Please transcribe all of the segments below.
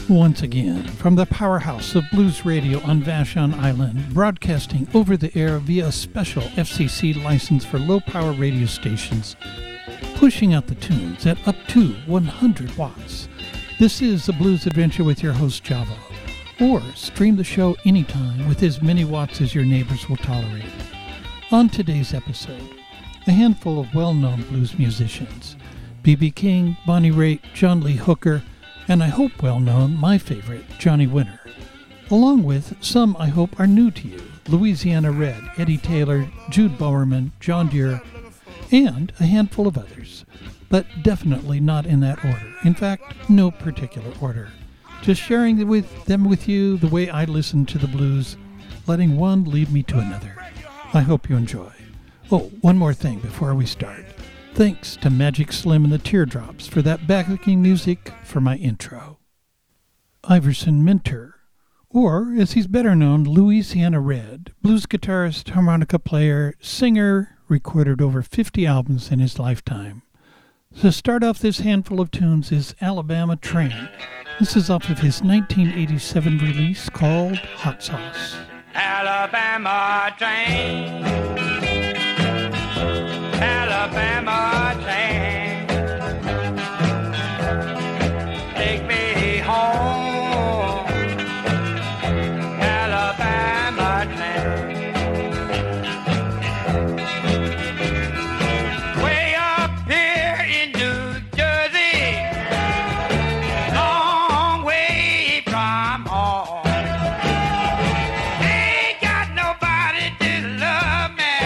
Once again, from the powerhouse of blues radio on Vashon Island, broadcasting over the air via a special FCC license for low-power radio stations, pushing out the tunes at up to 100 watts. This is The Blues Adventure with your host, Java. Or stream the show anytime with as many watts as your neighbors will tolerate. On today's episode, a handful of well-known blues musicians, B.B. King, Bonnie Raitt, John Lee Hooker, and I hope well-known, my favorite, Johnny Winter, along with some I hope are new to you, Louisiana Red, Eddie Taylor, Jude Bowerman, John Deere, and a handful of others, but definitely not in that order. In fact, no particular order. Just sharing them with you the way I listen to the blues, letting one lead me to another. I hope you enjoy. Oh, one more thing before we start. Thanks to Magic Slim and the Teardrops for that backing music for my intro. Iverson Minter, or as he's better known, Louisiana Red, blues guitarist, harmonica player, singer, recorded over 50 albums in his lifetime. To start off this handful of tunes is Alabama Train. This is off of his 1987 release called Hot Sauce. Alabama train, Alabama train, take me home, Alabama train. Way up here in New Jersey, long way from home. Ain't got nobody to love me.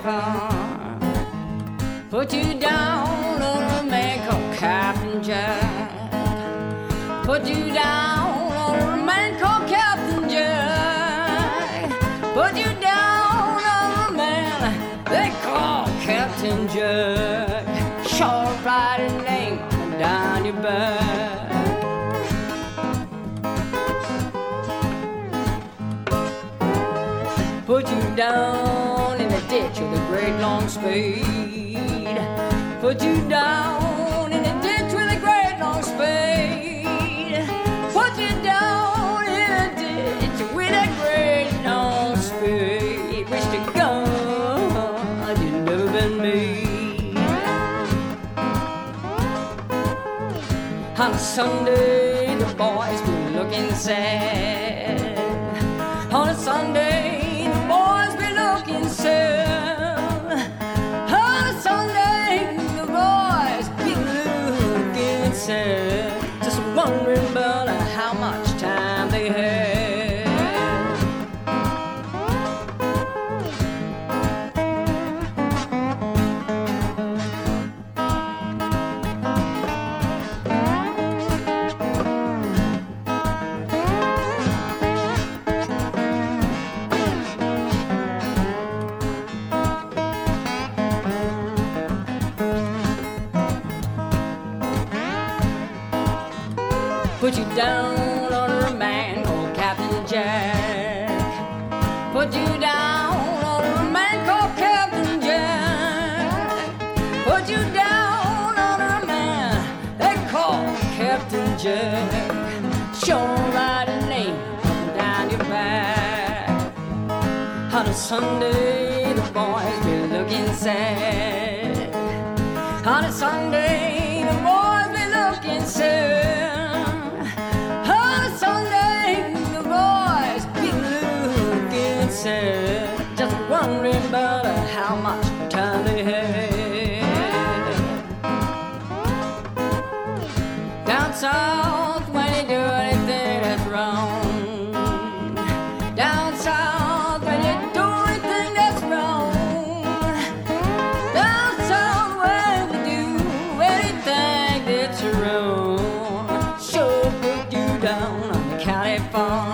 farm. Put you down on a man called Captain Jack. Put you down on a man called Captain Jack. Put you down on a man they call Captain Jack. Sure write a name down your back. Put you down in a ditch with a great long spade. Put you down in a ditch with a great long spade. Put you down in a ditch with a great long spade. Wish to God you'd never been made. On a Sunday the boys be looking sad. On a Sunday boys be looking sad. On a Sunday, the boys be looking sad. Just wondering about how much time they had. Put you down on a man called Captain Jack. Put you down on a man called Captain Jack. Put you down on a man they call Captain Jack. Sure write a name down your back. On a Sunday the boys be looking sad. On a Sunday the boys be looking sad. Someday the boys be looking sad. Just wondering about how much time they had. Down south when you do anything that's wrong. Down south when you do anything that's wrong. Down south when you do anything that's wrong. Sure put you down county farm.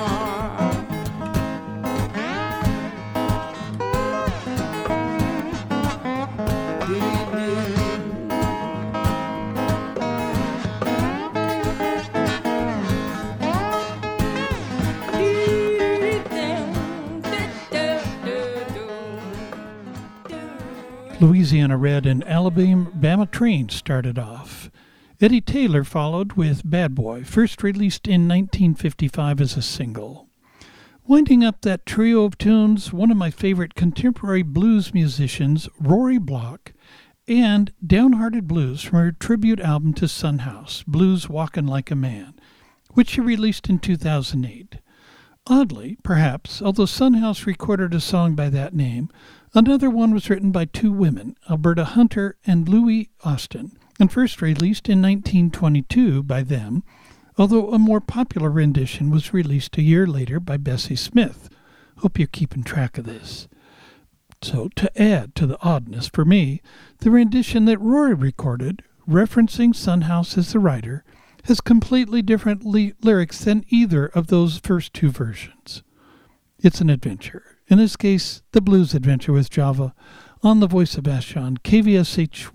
Louisiana Red and Alabama Train started off. Eddie Taylor followed with Bad Boy, first released in 1955 as a single. Winding up that trio of tunes, one of my favorite contemporary blues musicians, Rory Block, and Downhearted Blues from her tribute album to Son House, Blues Walkin' Like a Man, which she released in 2008. Oddly, perhaps, although Son House recorded a song by that name, another one was written by two women, Alberta Hunter and Louie Austin, and first released in 1922 by them, although a more popular rendition was released a year later by Bessie Smith. Hope you're keeping track of this. So, to add to the oddness for me, the rendition that Rory recorded, referencing Son House as the writer, has completely different lyrics than either of those first two versions. It's an adventure. In this case, the blues adventure with Java, on the Voice of Vashon, KVSH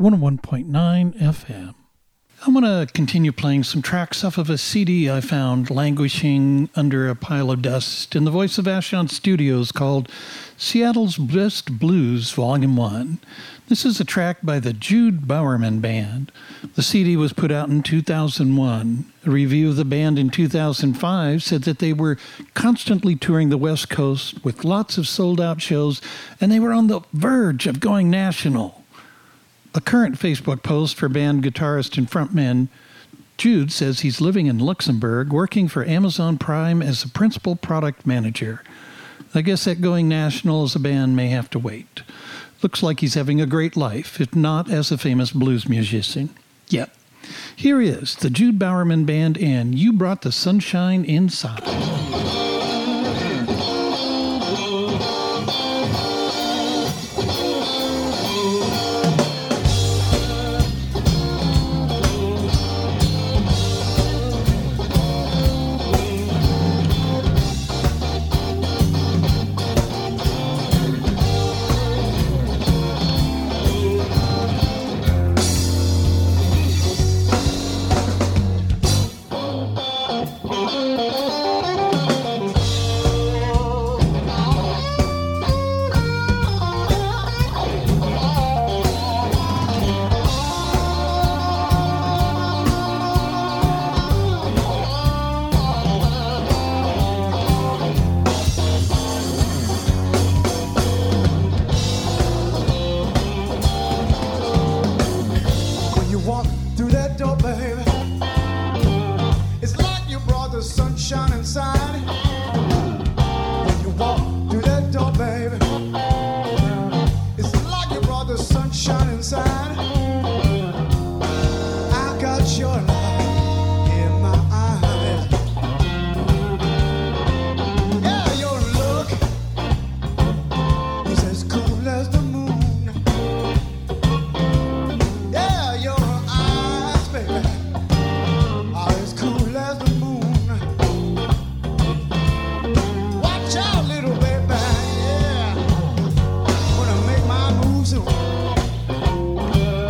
101.9 FM. I'm going to continue playing some tracks off of a CD I found languishing under a pile of dust in the Voice of Vashon studios called Seattle's Best Blues Volume 1. This is a track by the Jude Bowerman Band. The CD was put out in 2001. A review of the band in 2005 said that they were constantly touring the West Coast with lots of sold-out shows, and they were on the verge of going national. A current Facebook post for band guitarist and frontman Jude says he's living in Luxembourg, working for Amazon Prime as a principal product manager. I guess that going national as a band may have to wait. Looks like he's having a great life, if not as a famous blues musician. Yep. Here is the Jude Bowerman Band and You Brought the Sunshine Inside. inside. I got your light in my eyes. Yeah, your look is as cool as the moon. Yeah, your eyes, baby, are as cool as the moon. Watch out, little baby, yeah. When I make my moves,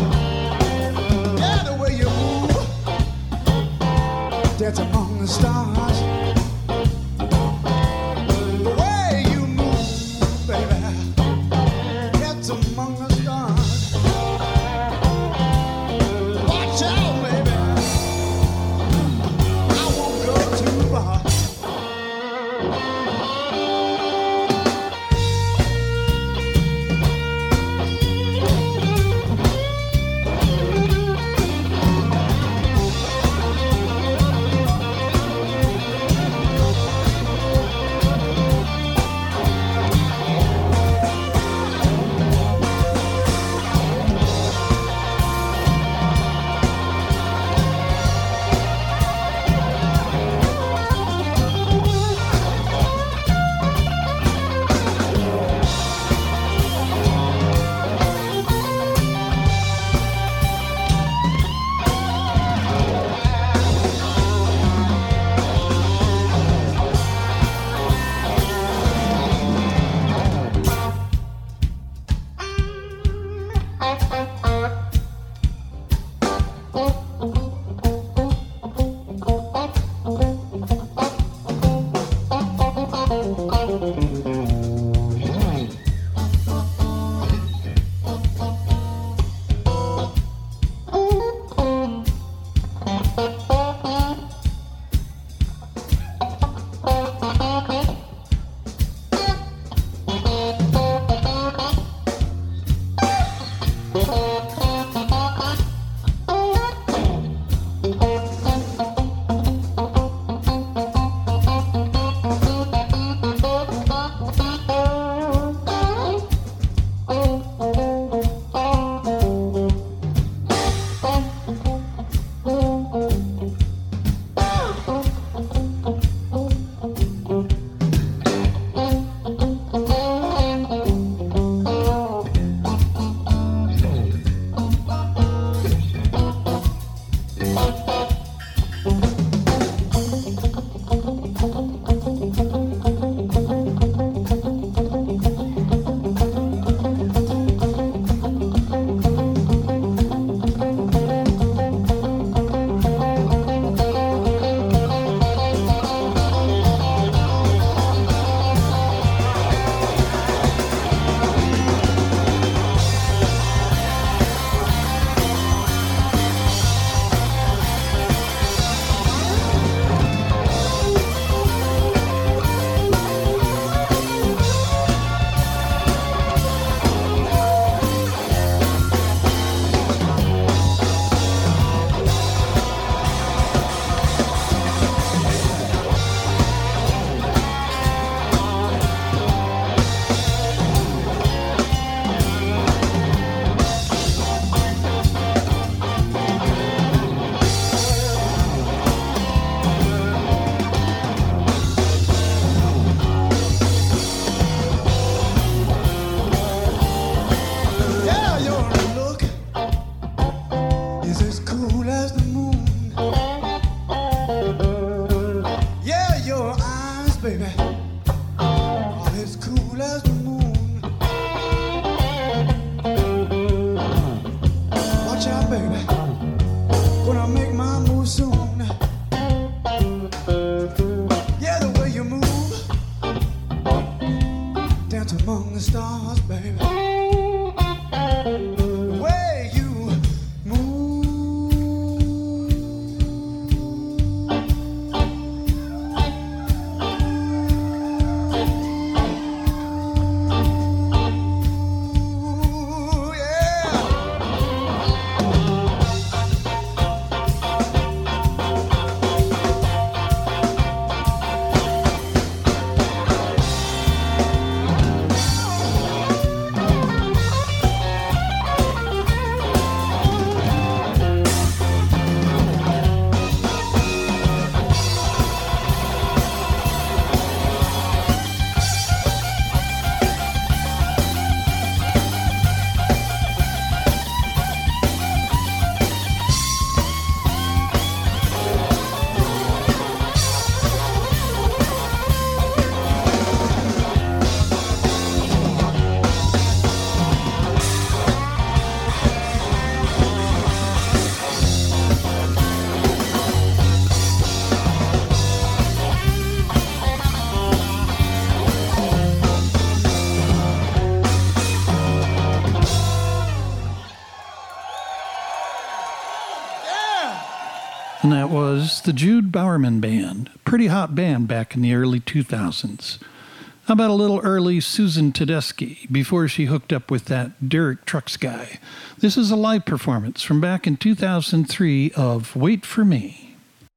And that was the Jude Bowerman Band, a pretty hot band back in the early 2000s. How about a little early Susan Tedeschi before she hooked up with that Derek Trucks guy? This is a live performance from back in 2003 of Wait for Me.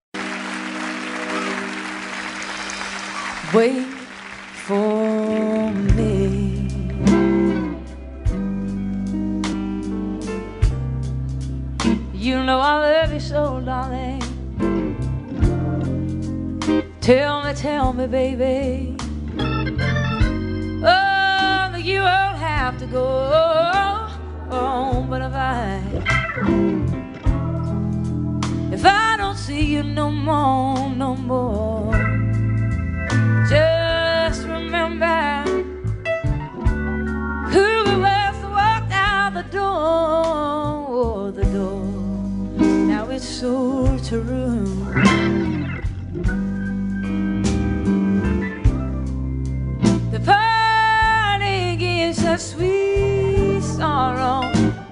Wait for me. You know I love you so, darling. Tell me, baby. Oh, you won't have to go. Oh, but if I don't see you no more, just remember who was walked out the door. Now it's so true. The party gives a sweet sorrow,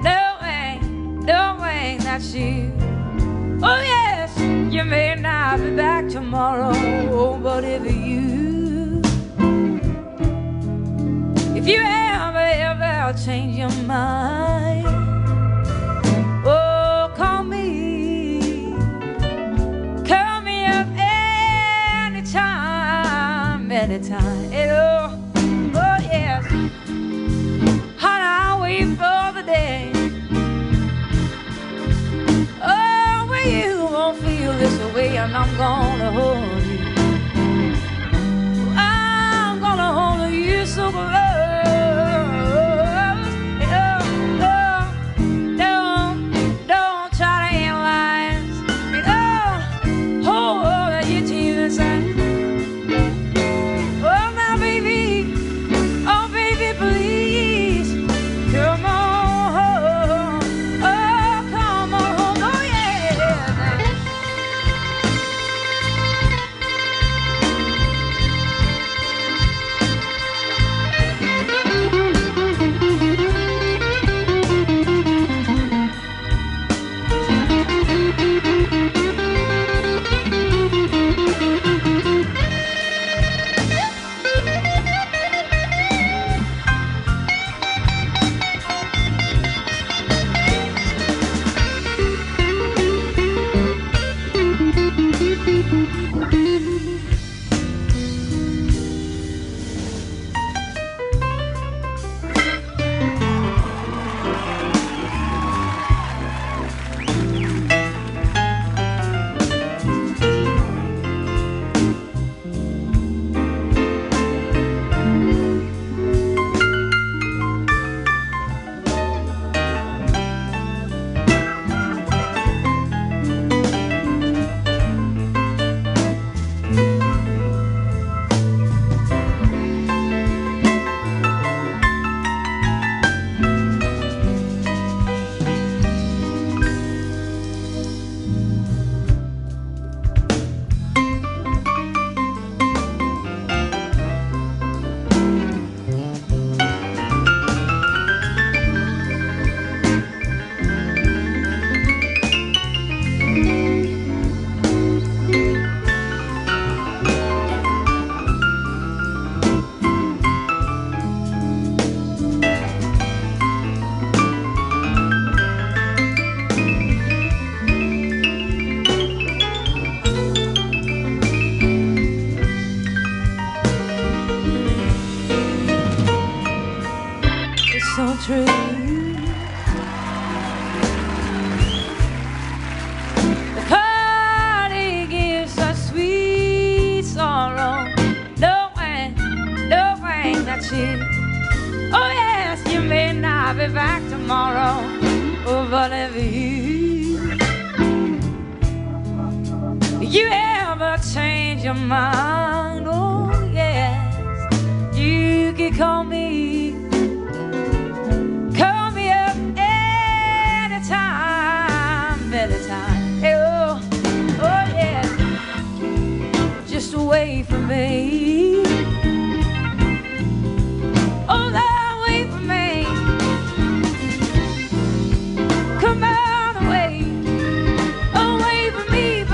knowing that you, oh yes, you may not be back tomorrow, but if you ever change your mind, oh, call me up anytime, oh yes, honey, I'll wait for the day, oh, when you won't feel this way, and I'm gonna hold you, I'm gonna hold you so close. Don't try to analyze, hold your tears and true. The party gives a sweet sorrow, knowing that you, oh yes, you may not be back tomorrow, oh, but if you ever change your mind, oh yes, you can call me up anytime, oh yes, just wait for me, oh Lord, wait for me, come on away, oh wait for me,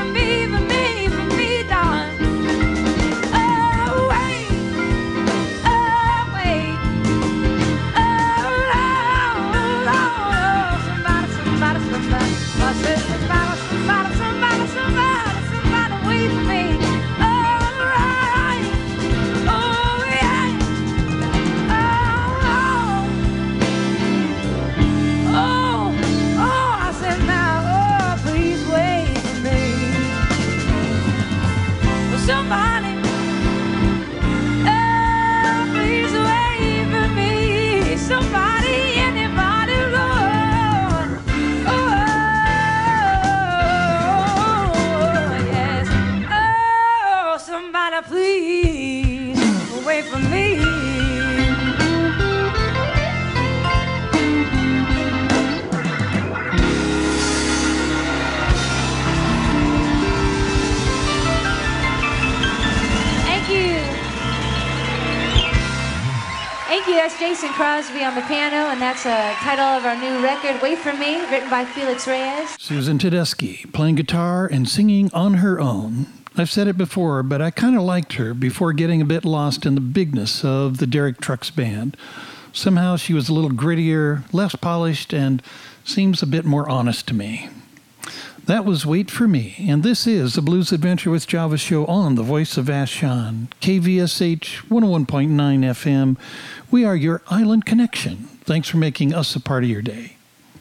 That's Jason Crosby on the piano, and that's a title of our new record, Wait For Me, written by Felix Reyes. Susan Tedeschi, playing guitar and singing on her own. I've said it before, but I kind of liked her before getting a bit lost in the bigness of the Derek Trucks band. Somehow she was a little grittier, less polished, and seems a bit more honest to me. That was Wait For Me, and this is the Blues Adventure with Java show on the Voice of Vashon, KVSH 101.9 FM. We are your island connection. Thanks for making us a part of your day.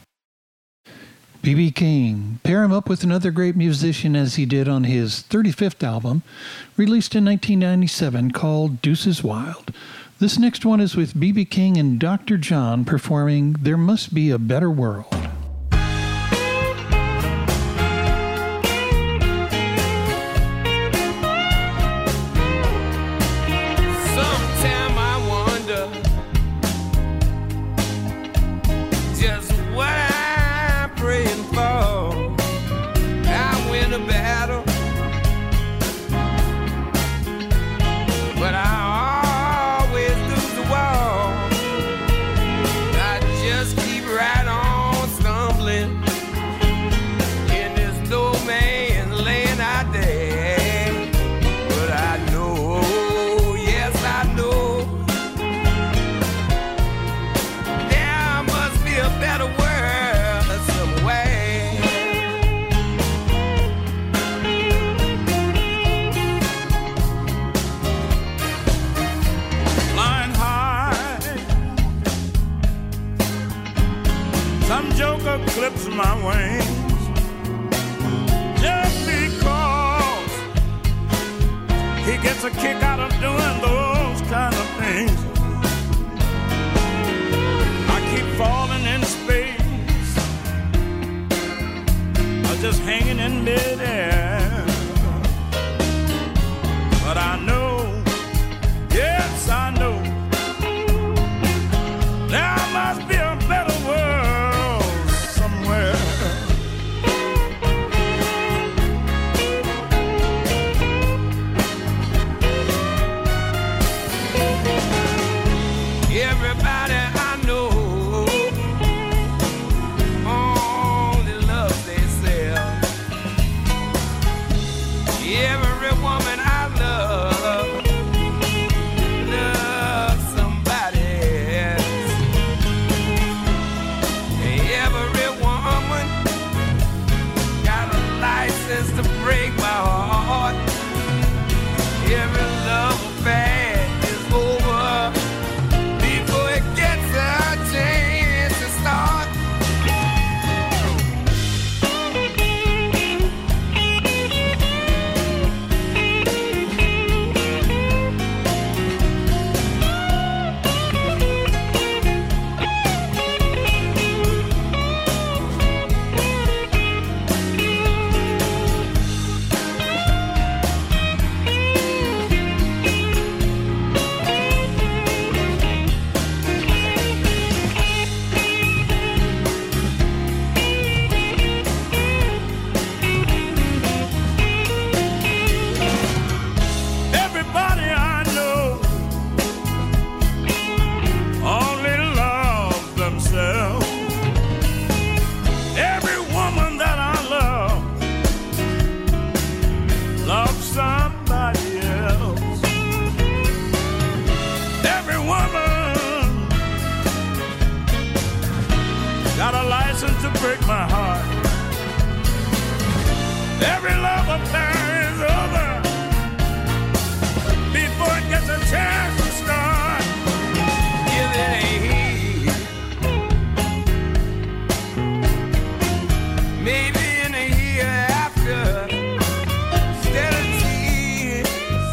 B.B. King, pair him up with another great musician as he did on his 35th album, released in 1997, called Deuces Wild. This next one is with B.B. King and Dr. John performing There Must Be a Better World. Clips my wings just because he gets a kick out of doing those kind of things. I keep falling in space, I'm just hanging in midair, but I know, yes I know, there must be a better world. Everybody I know only loves themselves. Every woman I love loves somebody else. Every woman got a license to break my heart. Every love affair is over before it gets a chance to start. Break my heart. Every love affair is over before it gets a chance to start. If it ain't here, maybe in a year after, instead of tears,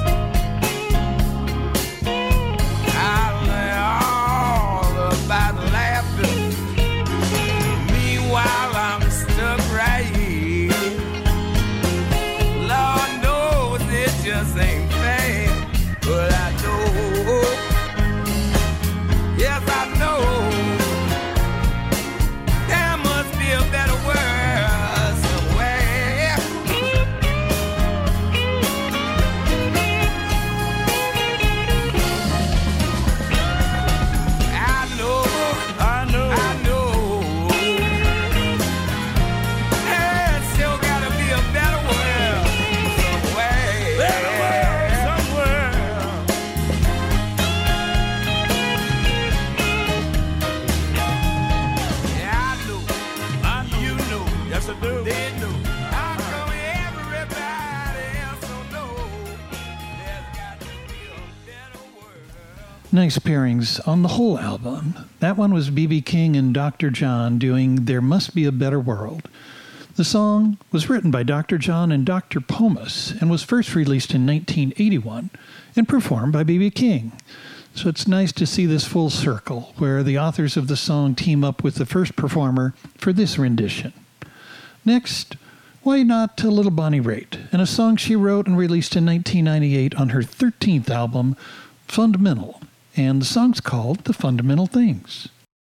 I'll learn all about laughter. While I'm stuck right here, Lord knows it just ain't fair. But I know, yes I know, there must be a better world Yes, I do. They know. I know everybody else don't know. There's got to be a better world. Nice pairings on the whole album. That one was B.B. King and Dr. John doing There Must Be a Better World. The song was written by Dr. John and Dr. Pomus and was first released in 1981 and performed by B.B. King. So it's nice to see this full circle where the authors of the song team up with the first performer for this rendition. Next, why not Little Bonnie Raitt, and a song she wrote and released in 1998 on her 13th album, Fundamental, and the song's called The Fundamental Things.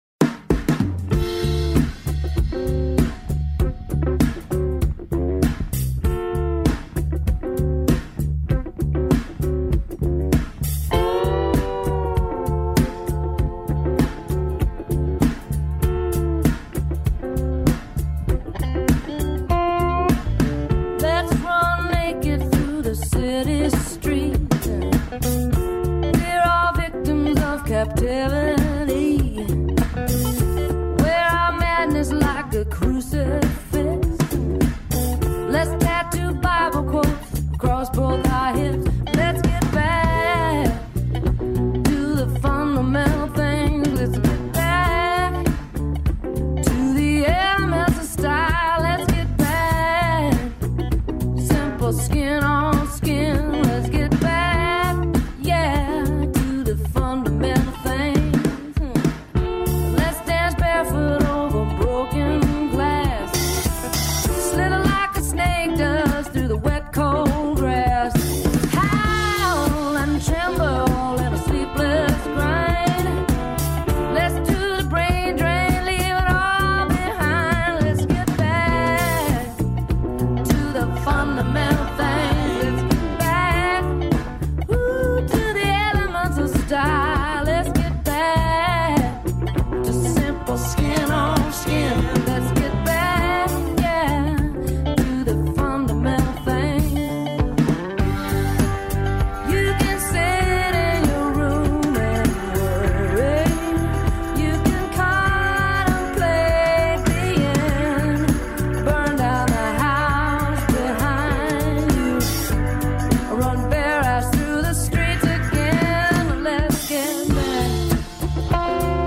Captivity, where our madness like a crucifix. Let's tattoo Bible quotes across both our hips. Let's get back to the fundamental things. Let's get back to the elements of style. Let's get back, simple skin on skin. Let's get back, yeah, to the fundamental things. Let's dance barefoot over broken glass. Slither like a snake does through the wet, cold grass. Howl and tremble in a sleepless grind. Let's do the brain drain, leave it all behind. Let's get back to the fundamental things. Let's get back, ooh, to the elements of style. Let's get back to simple skin on skin. Let's get back, yeah, to the fundamental things. You can sit in your room and worry. You can contemplate the end. Burn down the house behind you. Run bare ass through the streets again. Let's get back.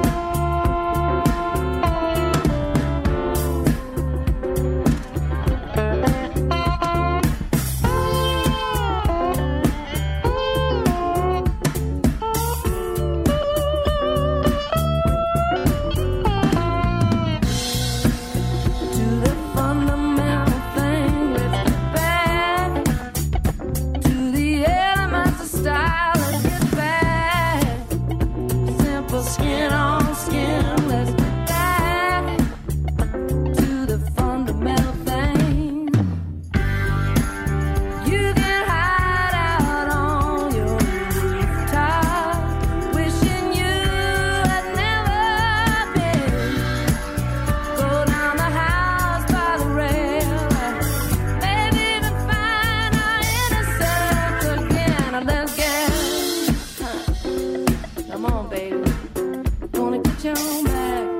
To the fundamental thing. Let's get back to the elements of style. Let's get back, simple skin on skin. Let's get back to the fundamental thing. You can hide out on your rooftop, wishing you had never been. Go down the house by the rail, maybe even find our innocence again. Let's get, come on, baby, gonna get you on back.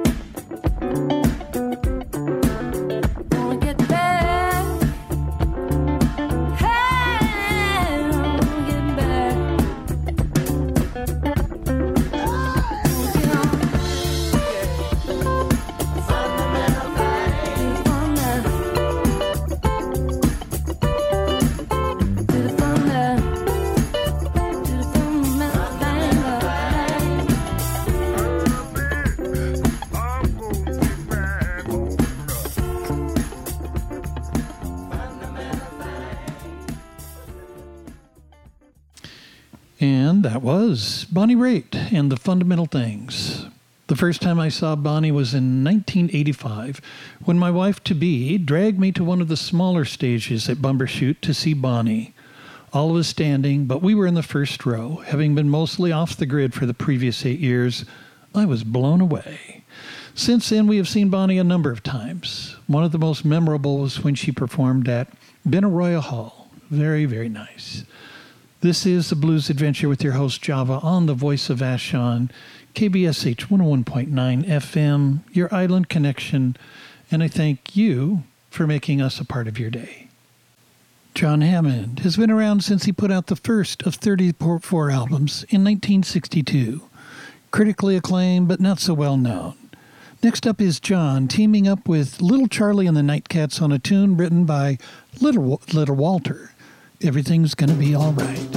Gonna get back, hey, gonna get back. Get on. Fundamental things. To the fundamental And that was Bonnie Raitt and the Fundamental Things. The first time I saw Bonnie was in 1985 when my wife-to-be dragged me to one of the smaller stages at Bumbershoot to see Bonnie. All of us standing, but we were in the first row. Having been mostly off the grid for the previous 8 years, I was blown away. Since then, we have seen Bonnie a number of times. One of the most memorable was when she performed at Benaroya Hall. Very, very nice. This is The Blues Adventure with your host Java on the Voice of Vashon, KBSH 101.9 FM, your island connection, and I thank you for making us a part of your day. John Hammond has been around since he put out the first of 34 albums in 1962. Critically acclaimed, but not so well known. Next up is John teaming up with Little Charlie and the Nightcats on a tune written by Little Walter. Everything's Gonna Be All Right.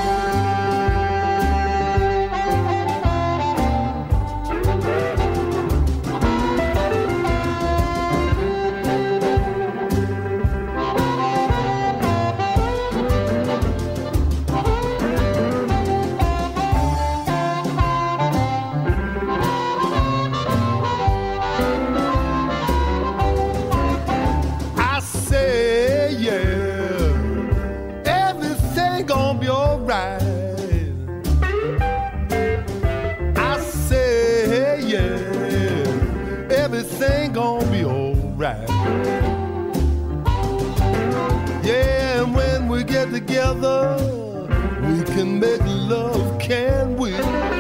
Yeah, and when we get together, we can make love, can we?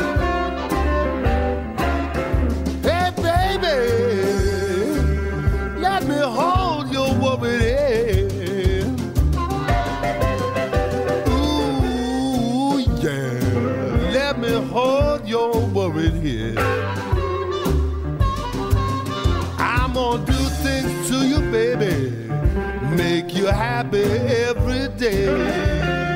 Hey, baby, let me hold your worried head. Ooh, yeah, let me hold your worried head. I'm gonna do things to you, baby, make you happy every day.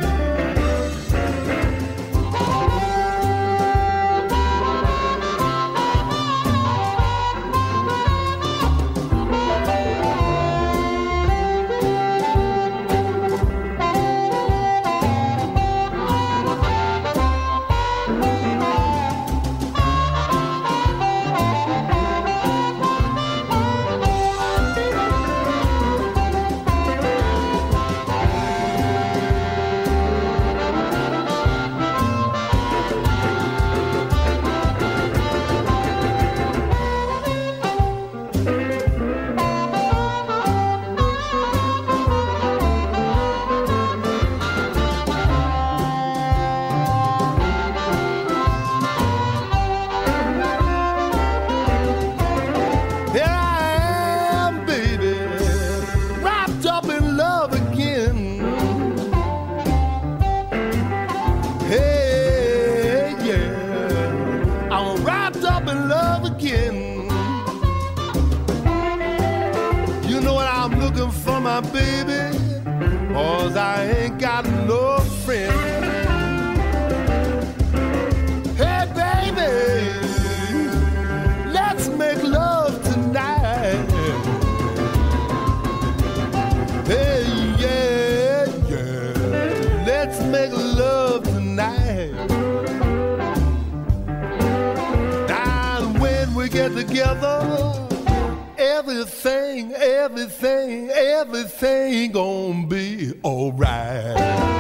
Everything gonna be alright.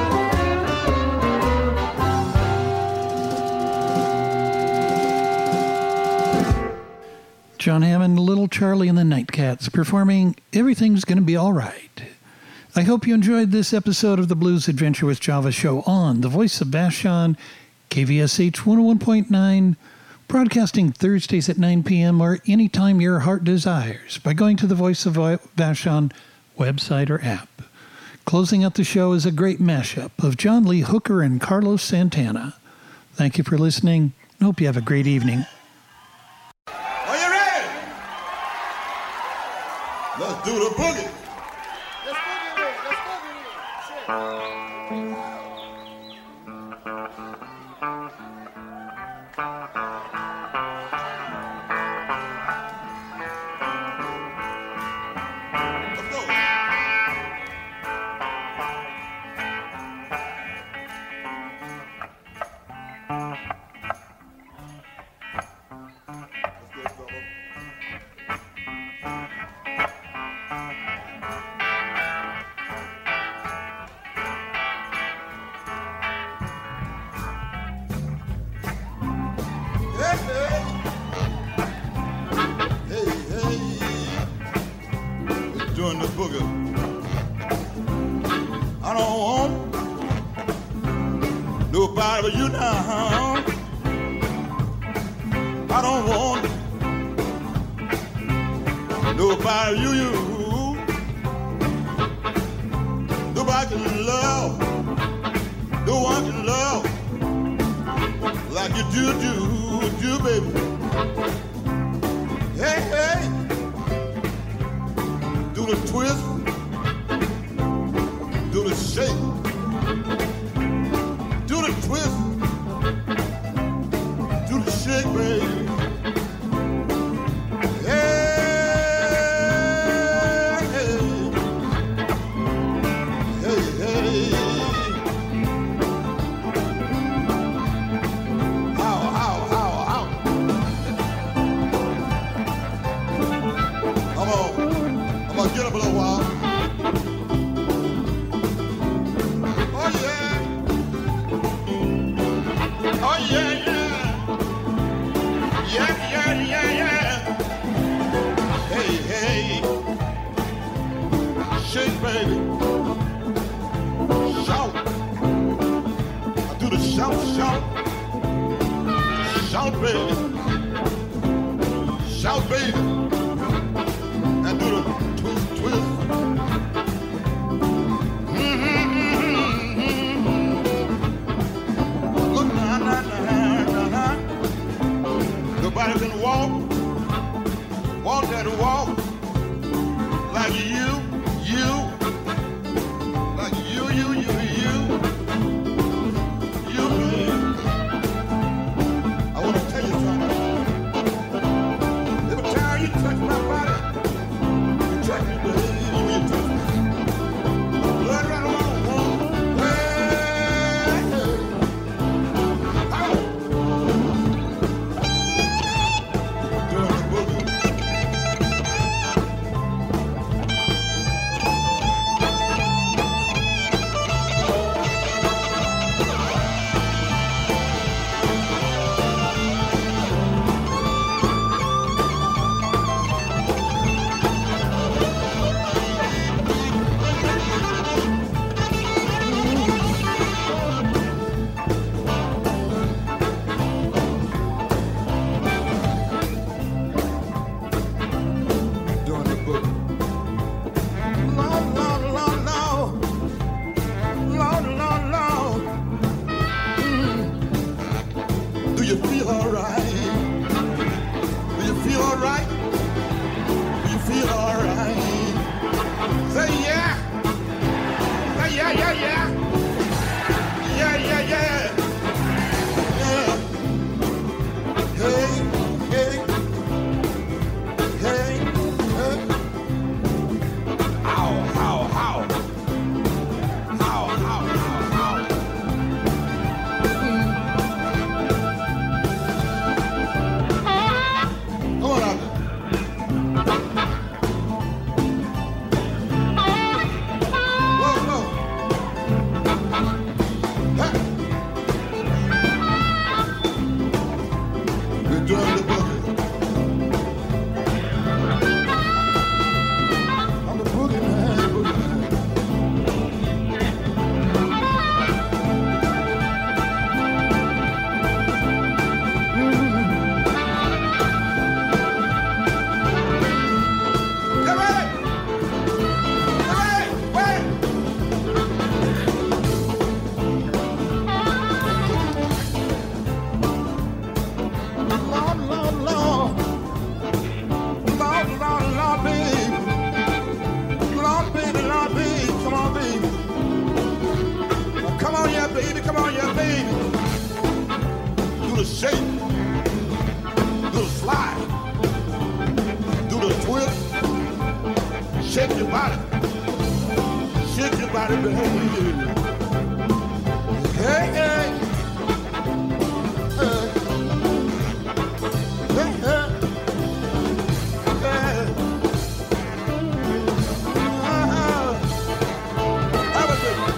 John Hammond, Little Charlie and the Nightcats performing Everything's Gonna Be Alright. I hope you enjoyed this episode of the Blues Adventure with Java show on The Voice of Vashon, KVSH 101.9, broadcasting Thursdays at 9 p.m. or anytime your heart desires by going to the Voice of Vashon website or app. Closing out the show is a great mashup of John Lee Hooker and Carlos Santana. Thank you for listening. I hope you have a great evening. Are you ready? Let's do the boogie. Let's boogie it. Let's boogie it. Doing the boogie. I don't want nobody but you now. I don't want nobody but you. do, baby. Hey, hey. Do the twist. Do the shake. Do the twist. Do the shake, baby. Get up a little while. Oh yeah. Oh yeah, yeah. Yeah, yeah, yeah, yeah. Hey, hey. Shake, baby. Shout. I do the shout, shout. Shout, baby. Shout, baby. And do the twist. Look now. Nobody can walk that walk like you, like you, baby. I want to tell you something. Every time you touch my body, touch me, baby. Blood right along. Hey, hey. Oh. Doing the boogie. Do you feel all right? Do you feel all right? Do you feel all right? Say yeah. Say yeah, yeah, yeah. Yeah, yeah, yeah. Yeah. Hey, hey. Hey, hey. Ow, ow, ow. Ow, ow, ow, ow. Come on out there. Whoa, whoa. Hey. We're doing the boogie. I'm the boogie man, boogie man. Get ready! Get ready! Wait! Lord, Lord, Lord. Lord, Lord, Lord, baby. Lord, baby, Lord, baby. Come on, baby. Come on, yeah, baby. Come on, yeah, baby. Do the shake. Do the slide. Do the twist. Shake your body. Shake your body, baby. Hey, hey. Hey, hey, hey. Hey. Have a good one.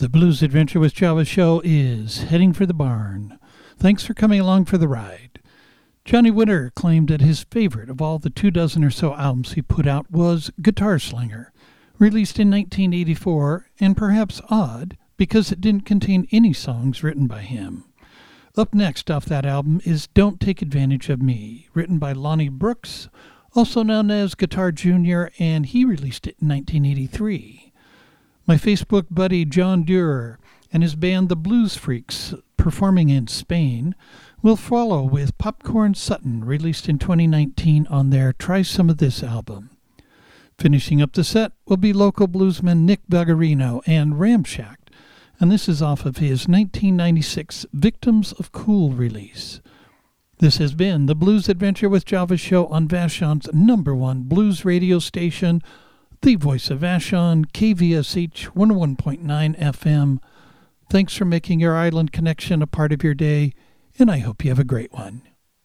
The Blues Adventure with Java show is heading for the barn. Thanks for coming along for the ride. Johnny Winter claimed that his favorite of all the 24 or so albums he put out was Guitar Slinger, released in 1984, and perhaps odd because it didn't contain any songs written by him. Up next off that album is Don't Take Advantage of Me, written by Lonnie Brooks, also known as Guitar Jr., and he released it in 1983. My Facebook buddy John Durer and his band The Blues Freaks, performing in Spain, will follow with Popcorn Sutton, released in 2019 on their Try Some of This album. Finishing up the set will be local bluesman Nick Vagarino and Ramshack, and this is off of his 1996 Victims of Cool release. This has been the Blues Adventure with Java show on Vashon's #1 blues radio station, the voice of Vashon, KVSH 101.9 FM. Thanks for making your island connection a part of your day, and I hope you have a great one.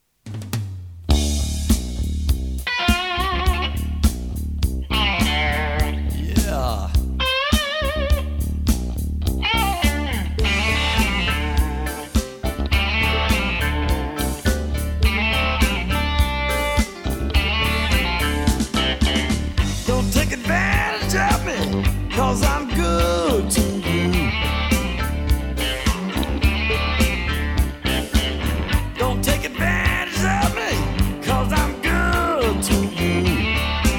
Yeah. Don't take advantage of me, 'cause I'm good to you. Don't take advantage of me, 'cause I'm good to you.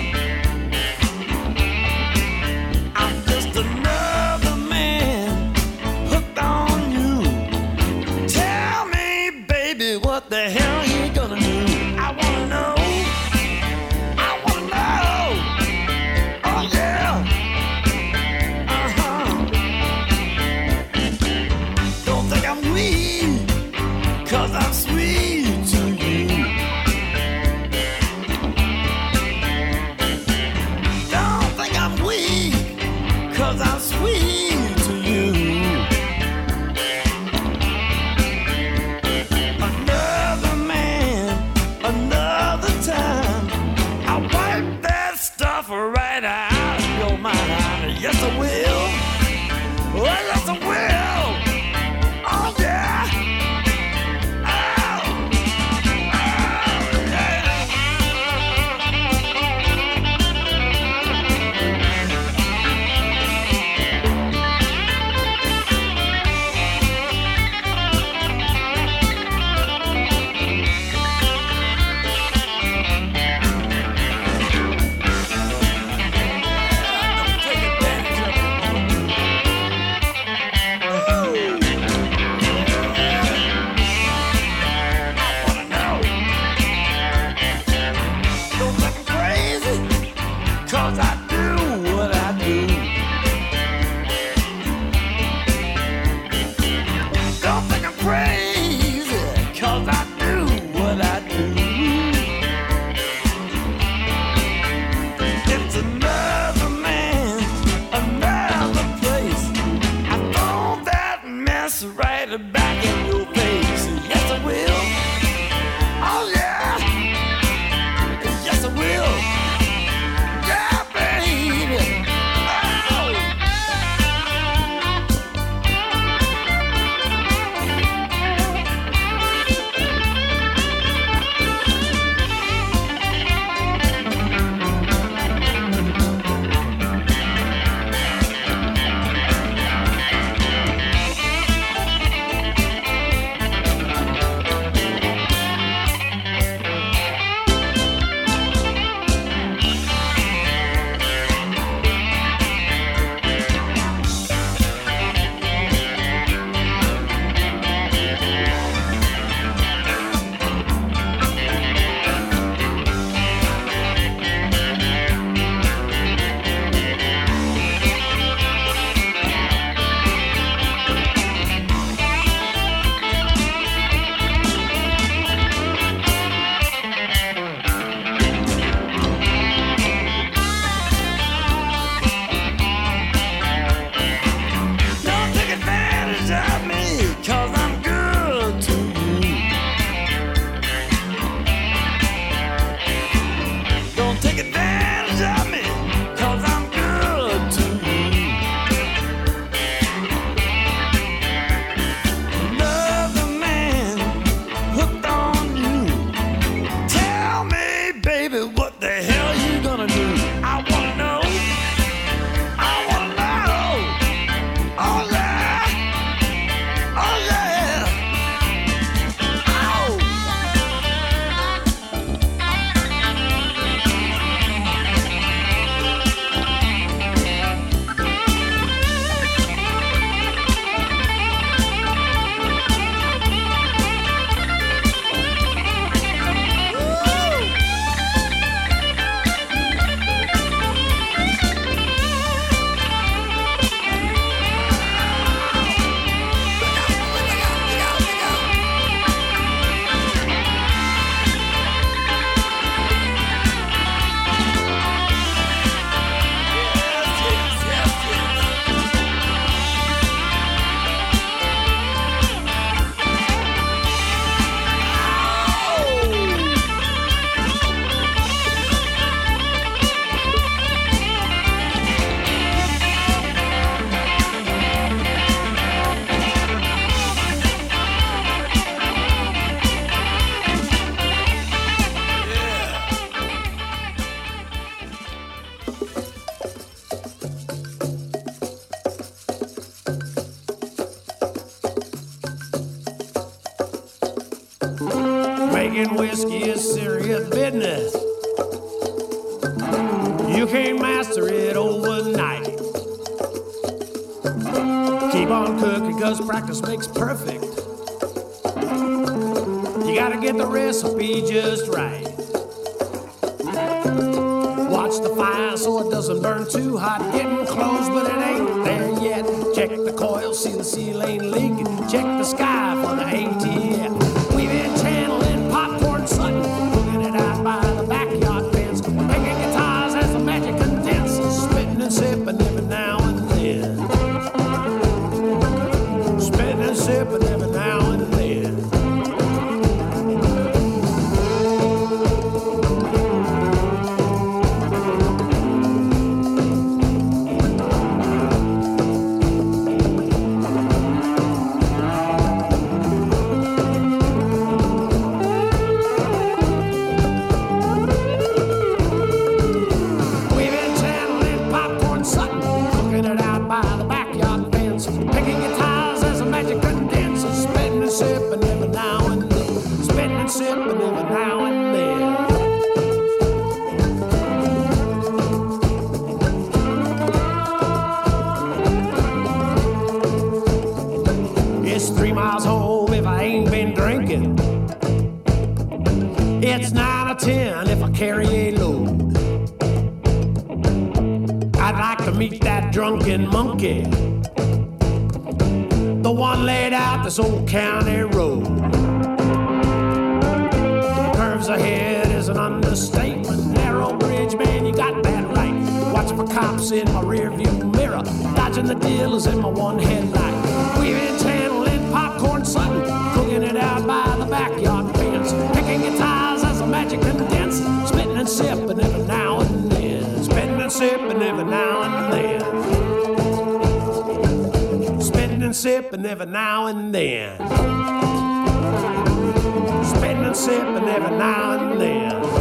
I'm just another man hooked on you. Tell me, baby, what the hell you gonna do? I wanna know. I wanna know. Oh yeah. Don't think I'm weak, 'cause I'm sweet to you. Don't think I'm weak, 'cause I'm sweet to you. Another man, another time. I'll wipe that stuff right out of your mind. Yes, I will. Oh, yes, I will. Oh, yeah. Right back in your face. Yes, I will. Oh, yeah. Yes, I will. Yeah, baby. Making whiskey is serious business. You can't master it overnight. Keep on cooking, cause practice makes perfect. You gotta get the recipe just right. Watch the fire so it doesn't burn too hot. Getting close, but it ain't there yet. Check the coil, see the seal ain't leaking. Check the sky for the ATF. We've been channeling popcorn sudden, cooking it out by the backyard fence. Making guitars as the magic condenses, spitting and sipping every now and then. Spitting and sipping every now and then. Sipping every now and then, spitting and sipping every now and then. It's 3 miles home if I ain't been drinking. It's 9 or 10 if I carry a load. I'd like to meet that drunken monkey, the one laid out this old county road. Curves ahead is an understatement. Narrow bridge, man, you got that right. Watch for cops in my rear view mirror, dodging the dealers in my one headlight. We've been channeling popcorn sudden, cooking it out by the backyard fence. Picking guitars as a magic condense, spitting and sipping every now and then. Spitting and sipping every now and then. Spitting and sipping every now and then. Spitting and sipping every now and then.